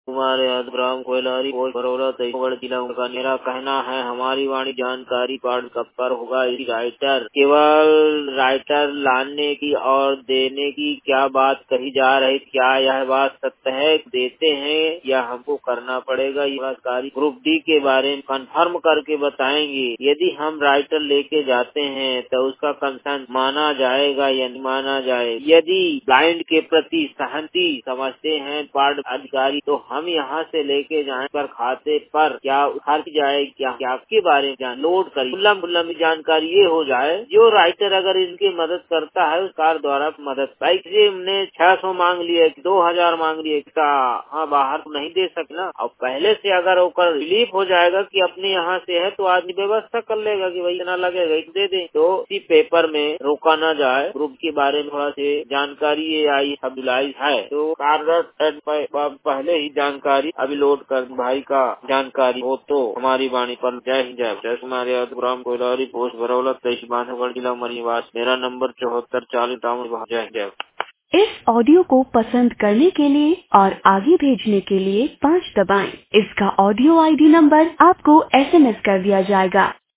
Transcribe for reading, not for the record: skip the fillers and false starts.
हमारे ग्राम कोयलारी पोस्ट बरौला तहसील जिला का मेरा कहना है हमारी वाणी जानकारी पाठ कब पर होगा। इस राइटर केवल राइटर लाने की और देने की क्या बात कही जा रही, क्या यह बात सत्य है? देते हैं या हमको करना पड़ेगा? यह ग्रुप डी के बारे में कंफर्म करके बताएंगे। यदि हम राइटर लेके जाते हैं तो उसका कंसर्न माना जाएगा या नहीं माना जाएगा? यदि ब्लाइंड के प्रति सहमति समझते हैं पार्ट अधिकारी तो हम यहाँ से लेके जाए पर खाते पर क्या खर्च जाए, क्या के बारे में लोड करिए खुल्लम जानकारी ये हो जाए। जो राइटर अगर इनकी मदद करता है उस कार द्वारा मदद बाइक से हमने 600 मांग लिए 2000 मांग लिए हाँ बाहर तो नहीं दे सकना। और पहले से अगर ओकर रिलीफ हो जाएगा कि अपने यहाँ से है तो आदमी व्यवस्था कर लेगा कि भाई इतना लगेगा दे दे, तो इसी पेपर में रोका न जाए। ग्रुप के बारे में थोड़ा से जानकारी ये आई स्टेबलाइज है तो कार्यरत पहले ही जानकारी अभी लोड कर भाई का जानकारी हो तो हमारी वाणी पर जय हिंद जय हमारे ग्राम कोयलारी पोस्ट बरौला तहसील बांधवगढ़ जिला मरीवास। मेरा नंबर 7440 जय जय। इस ऑडियो को पसंद करने के लिए और आगे भेजने के लिए 5 दबाएं। इसका ऑडियो ID नंबर आपको SMS कर दिया जाएगा।